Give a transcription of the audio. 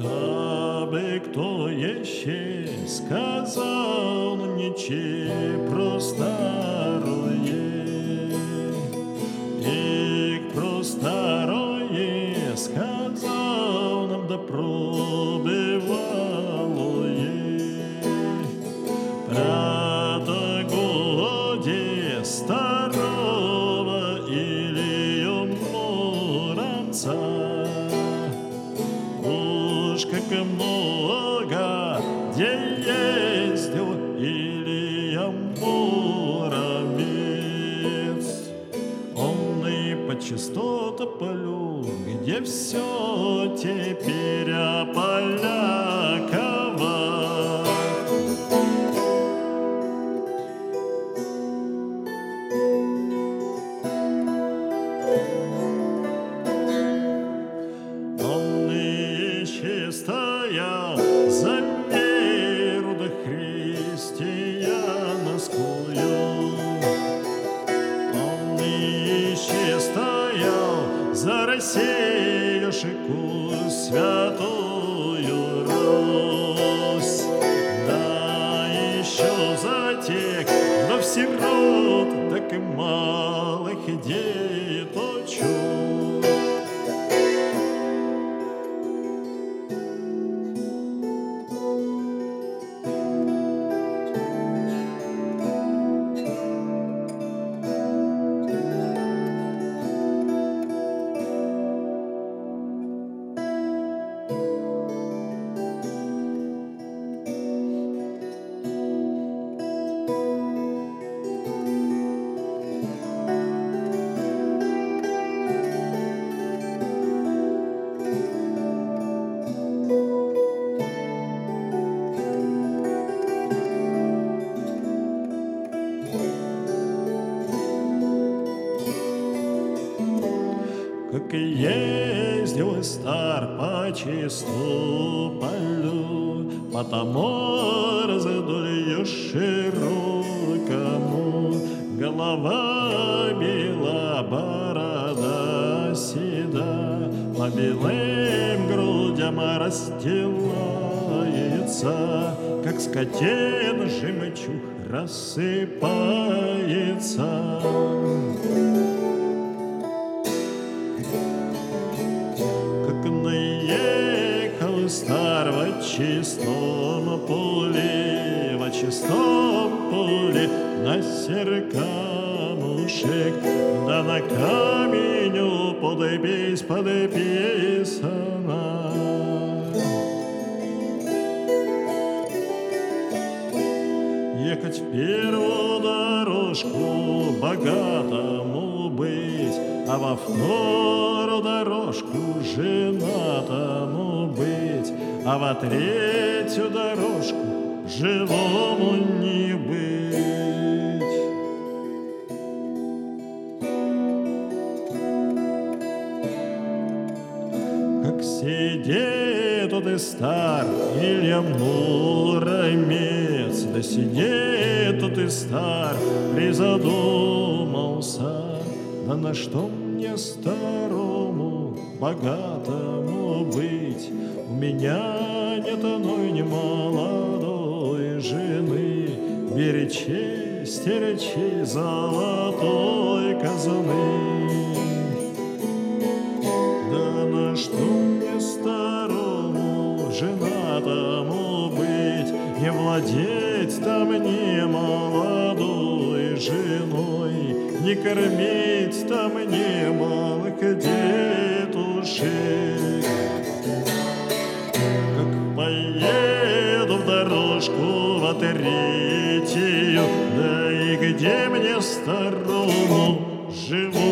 Кабы кто еще сказал ниче про старое, и про старое сказал нам да пробивалое. Про того де старого Илью Муромца уж как много где ездил Илья Муромец. Он и по чистополю, где все теперь поляково. Он еще стоял за меру да христианскую. Он еще стоял за Россиюшку святую Русь, да еще за тех вдов сирот, так и малых деточек. Как ездил стар по чисту полю, по тому раздолью широкому, голова бела, борода седа, по белым грудям расстилается, как скотин жемчуг рассыпается. Наехал стар в чистом поле, в чистом поле на серкамушек, да на каменю подпись подписана. Ехать в первую дорожку богатому быть, а во вторую дорожку женатому быть, а во третью дорожку живому не быть. Как сидит тут и стар Илья Муромец, да сидит тут и стар, призадумался, да на что мне старому богатому быть? У меня нет одной ни молодой жены, беречи, стеречи золотой казны. Да на что мне старому женатому быть, не владеть там ни молодой женой, не кормить там немалых детушек. Как поеду в дорожку во третью, да и где мне старому живу